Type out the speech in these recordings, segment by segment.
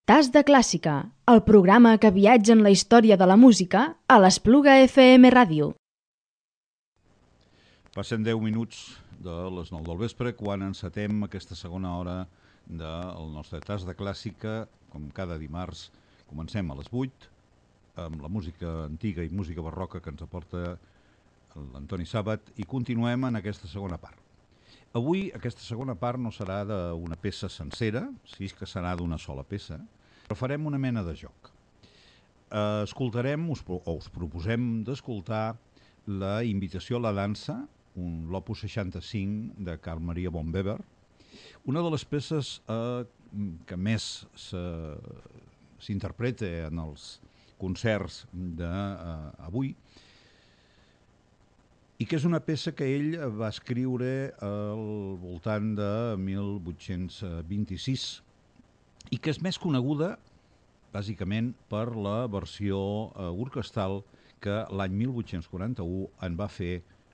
Tas de Clàssica, el programa que viatja en la història de la música a l'Espluga FM Ràdio. Passen 10 minuts de les 9 del vespre quan encetem aquesta segona hora del nostre Tas de Clàssica. Com cada dimarts comencem a les 8 amb la música antiga i música barroca que ens aporta l'Antoni Sàbat i continuem en aquesta segona part. Avui aquesta segona part no serà d'una peça sencera, sí que serà d'una sola peça, però farem una mena de joc. Escoltarem, us proposem d'escoltar la Invitació a la dansa, l'opus 65 de Carl Maria von Weber, una de les peces que més s'interpreta en els concerts d'avui, i que és una peça que ell va escriure al voltant de 1826 i que és més coneguda, bàsicament, per la versió orquestral que l'any 1841 en va fer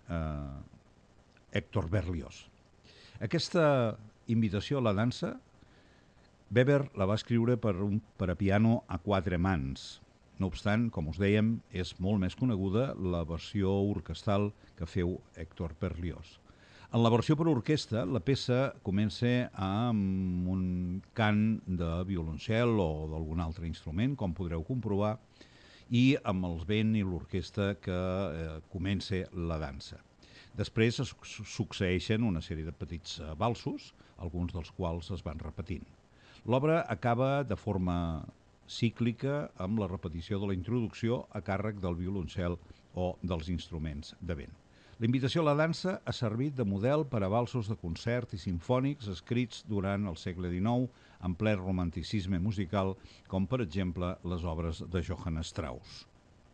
Héctor Berlioz. Aquesta invitació a la dansa, Weber la va escriure per a piano a 4 mans. No obstant, com us dèiem, és molt més coneguda la versió orquestral que feu Héctor Berlioz. En la versió per orquestra, la peça comença amb un cant de violoncel o d'algun altre instrument, com podreu comprovar, i amb el vent i l'orquestra que comença la dansa. Després es succeeixen una sèrie de petits valsos, alguns dels quals es van repetint. L'obra acaba de forma cíclica amb la repetició de la introducció a càrrec del violoncel o dels instruments de vent. La invitació a la dansa ha servit de model per a valsos de concert i simfònics escrits durant el segle XIX en ple romanticisme musical, com per exemple les obres de Johann Strauss.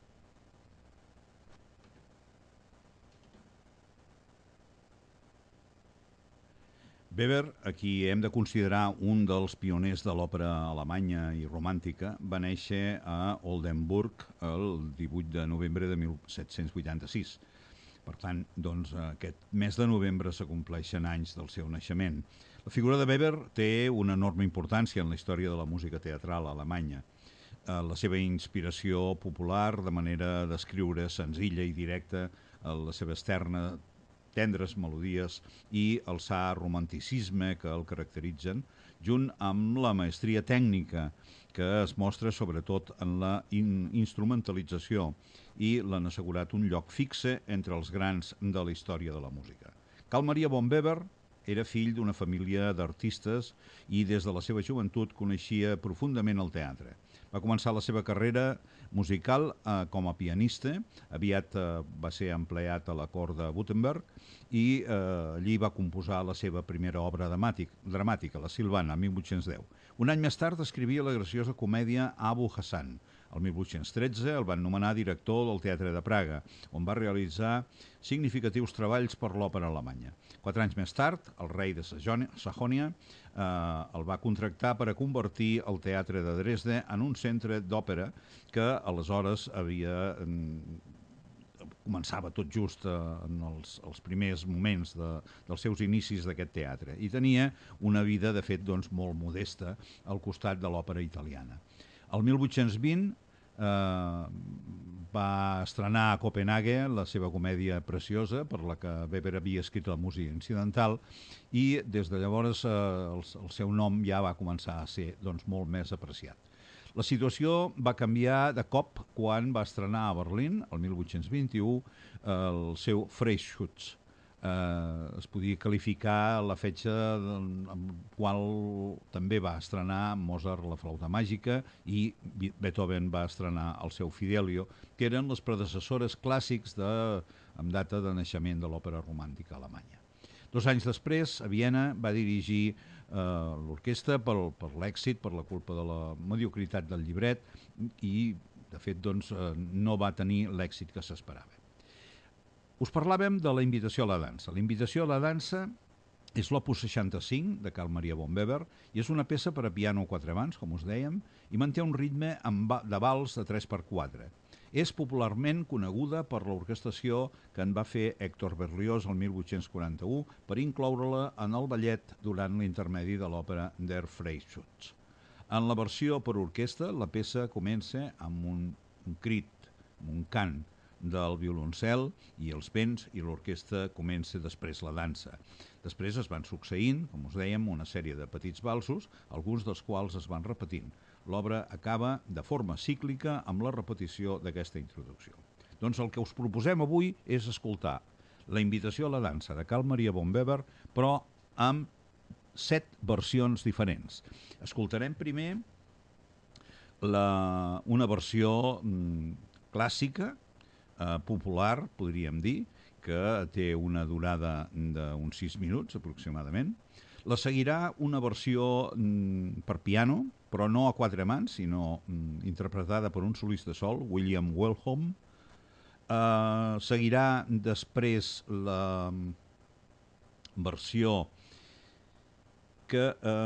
Weber, a qui hem de considerar un dels pioners de l'òpera alemanya i romàntica, va néixer a Oldenburg el 18 de novembre de 1786. Per tant, doncs, aquest mes de novembre s'acompleixen anys del seu naixement. La figura de Weber té una enorme importància en la història de la música teatral alemanya. La seva inspiració popular, de manera d'escriure senzilla i directa, la seva tendres melodies i el sa romanticisme que el caracteritzen, junt amb la maestria tècnica que es mostra sobretot en la instrumentalització i l'han assegurat un lloc fixe entre els grans de la història de la música. Carl Maria von Weber era fill d'una família d'artistes i des de la seva joventut coneixia profundament el teatre. Va començar la seva carrera musical com a pianista, aviat va ser empleat a la cort de Württemberg i allí va composar la seva primera obra dramàtica, La Silvana, el 1810. Un any més tard escrivia la graciosa comèdia Abu Hassan. El 1813 el van nomenar director del Teatre de Praga, on va realitzar significatius treballs per l'òpera alemanya. 4 anys més tard, el rei de Sajònia el va contractar per a convertir el Teatre de Dresde en un centre d'òpera que aleshores començava tot just en els primers moments dels seus inicis d'aquest teatre i tenia una vida, de fet, doncs, molt modesta al costat de l'òpera italiana. El 1820 va estrenar a Copenhague la seva comèdia preciosa per la que Weber havia escrit la música incidental i des de llavors el seu nom ja va començar a ser molt més apreciat. La situació va canviar de cop quan va estrenar a Berlín, el 1821, el seu Freischütz. Es podia qualificar la fetge amb qual també va estrenar Mozart la flauta màgica i Beethoven va estrenar el seu Fidelio, que eren les predecessores clàssics amb data de naixement de l'òpera romàntica alemanya. 2 anys després, a Viena, va dirigir l'orquestra per l'èxit, per la culpa de la mediocritat del llibret i, de fet, no va tenir l'èxit que s'esperava. Us parlàvem de la invitació a la dansa. La invitació a la dansa és l'opus 65 de Carl Maria von Weber i és una peça per a piano a 4 mans, com us dèiem, i manté un ritme de vals de 3/4. És popularment coneguda per l'orquestració que en va fer Héctor Berlioz el 1841 per incloure-la en el ballet durant l'intermedi de l'òpera Der Freischütz. En la versió per orquestra, la peça comença amb un crit, amb un cant del violoncel i els vents, i l'orquestra comença després la dansa. Després es van succeint, com us dèiem, una sèrie de petits valsos, alguns dels quals es van repetint. L'obra acaba de forma cíclica amb la repetició d'aquesta introducció. Doncs el que us proposem avui és escoltar la invitació a la dansa de Carl Maria von Weber, però amb 7 versions diferents. Escoltarem primer una versió clàssica, popular, podríem dir, que té una durada d'uns 6 minuts aproximadament. La seguirà una versió per piano, però no a 4 mans, sinó interpretada per un solista sol, William Wellhome. Seguirà després la versió que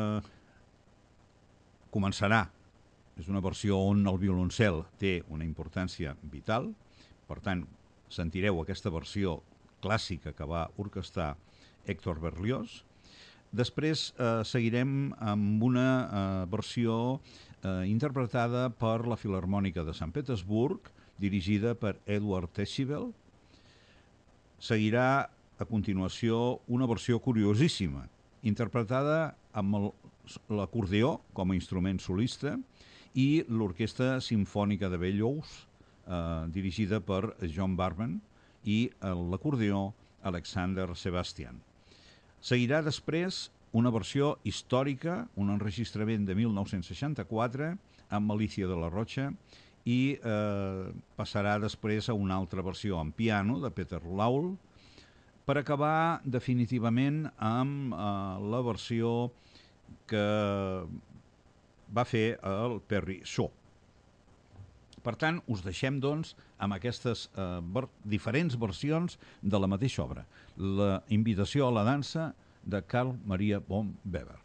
començarà. És una versió on el violoncel té una importància vital, per tant, sentireu aquesta versió clàssica que va orquestrar Hector Berlioz. Després seguirem amb una versió interpretada per la Filharmònica de Sant Petersburg, dirigida per Edward Teschibel. Seguirà a continuació una versió curiosíssima, interpretada amb l'acordeó com a instrument solista i l'Orquestra Simfònica de Bellows, dirigida per John Barman, i l'acordeó Alexander Sebastian. Seguirà després una versió històrica, un enregistrament de 1964 amb Alicia de la Rocha, i passarà després a una altra versió en piano de Peter Lowell, per acabar definitivament amb la versió que va fer el Perry Shaw. Per tant, us deixem doncs amb aquestes diferents versions de la mateixa obra. La invitació a la dansa de Carl Maria von Weber.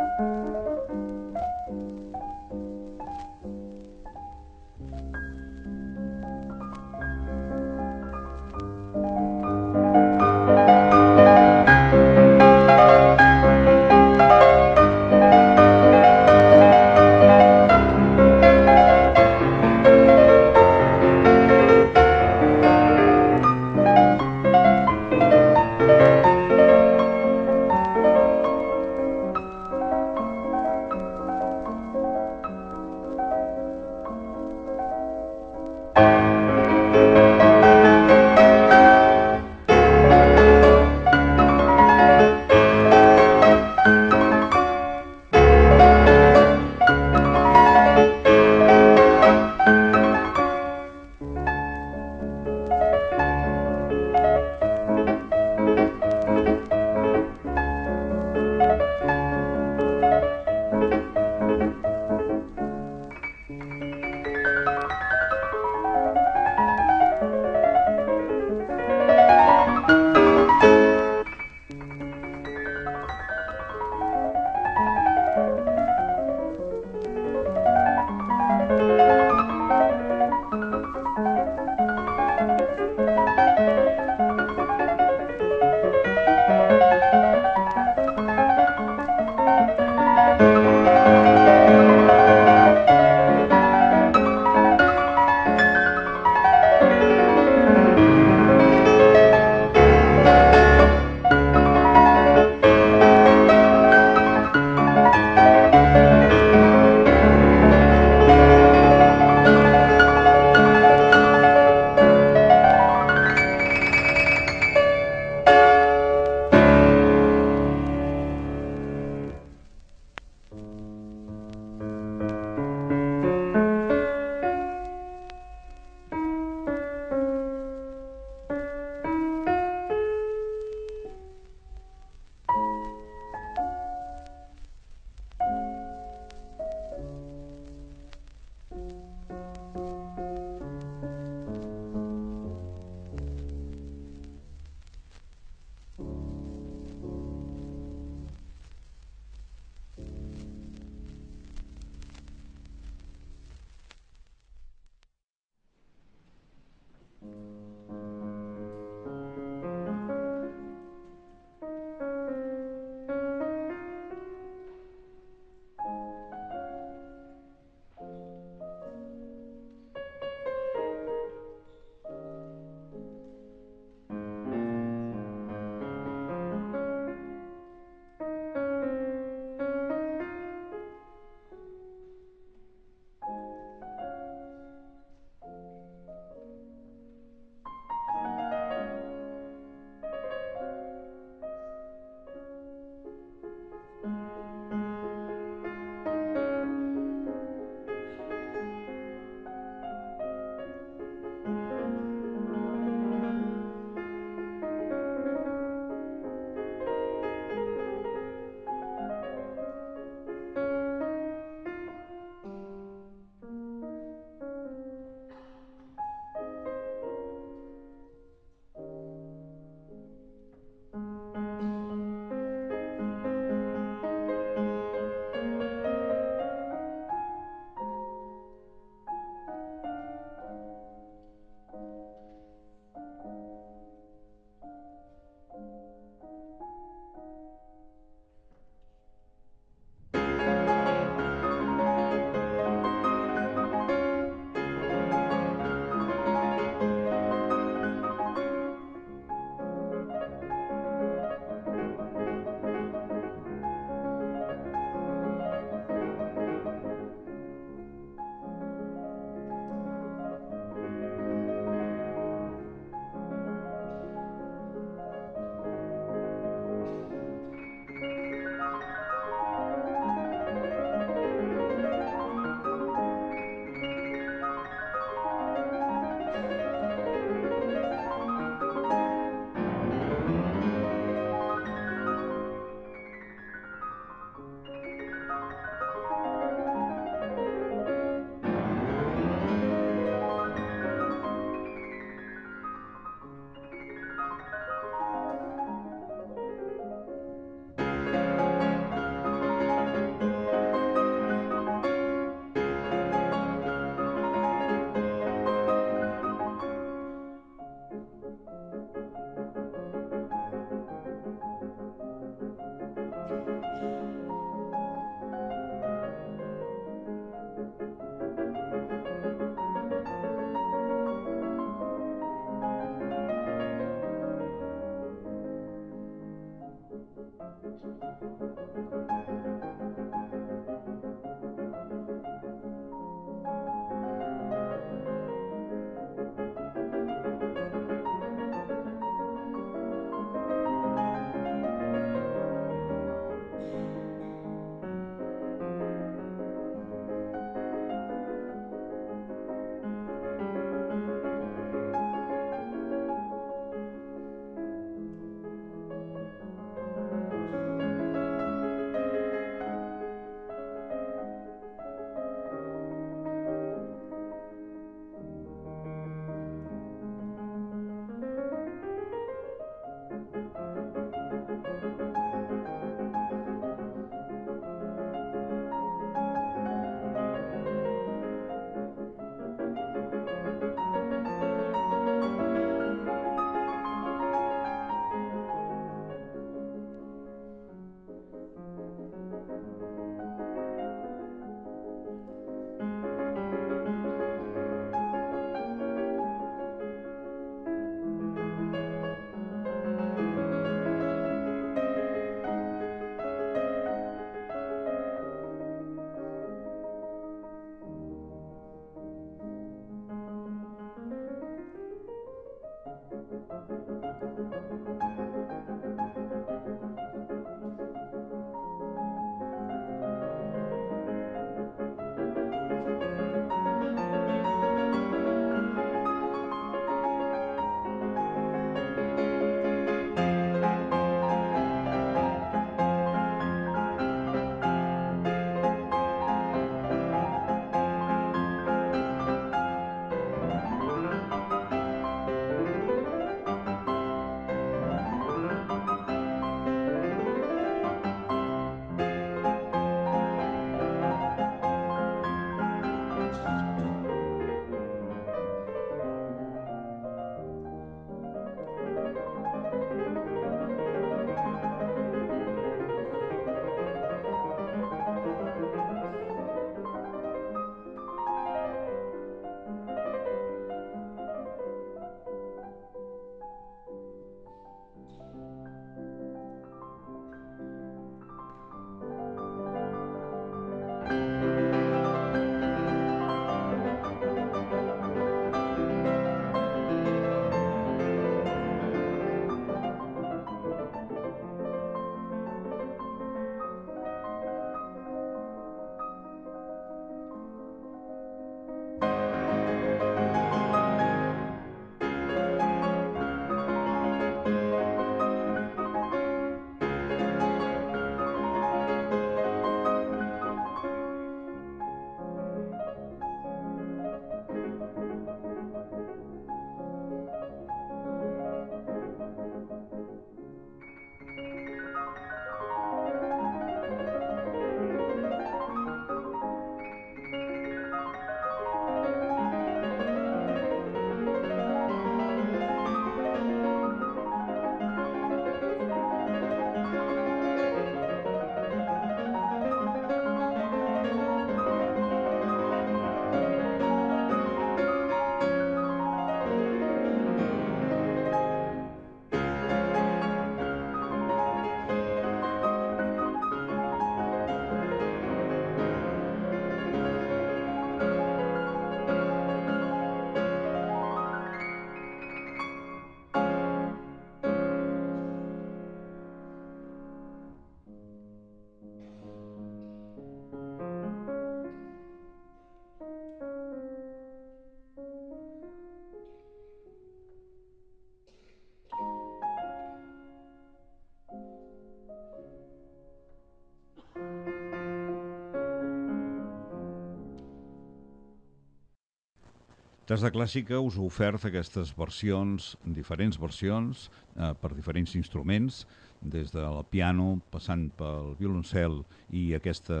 Tras de Clàssica us ha ofert aquestes versions, diferents versions, per diferents instruments, des del piano, passant pel violoncel i aquesta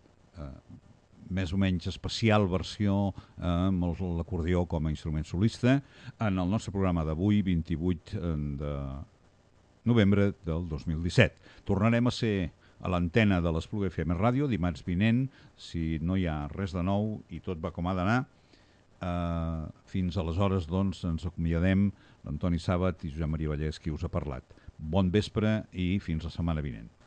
més o menys especial versió amb l'acordió com a instrument solista, en el nostre programa d'avui, 28 de novembre del 2017. Tornarem a ser a l'antena de l'Espluga FM Ràdio dimarts vinent, si no hi ha res de nou i tot va com ha d'anar. Fins aleshores, doncs, ens acomiadem l'Antoni Sàbat i Josep Maria Vallès, qui us ha parlat. Bon vespre i fins la setmana vinent.